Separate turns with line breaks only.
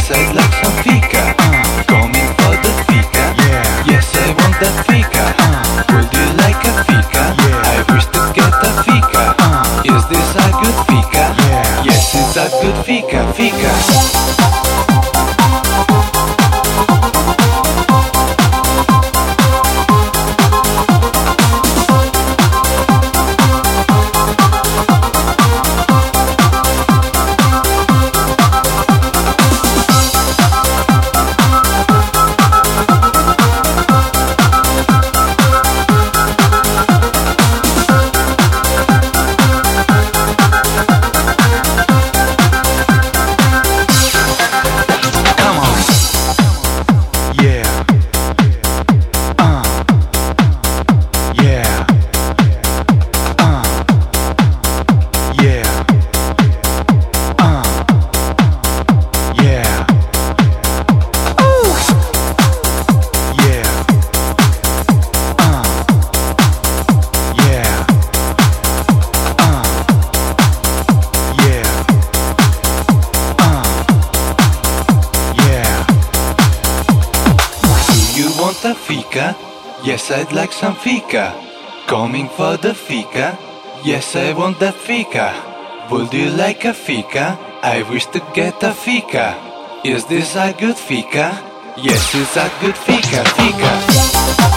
Yes, I'd like some fika. Coming for the fika. Yes, I want that fika. Would you like a fika? I wish to get a fika. Is this a good fika? Yes, it's a good fika. The fika? Yes, I'd like some fika. Coming for the fika? Yes, I want that fika. Would you like a fika? I wish to get a fika. Is this a good fika? Yes, it's a good fika.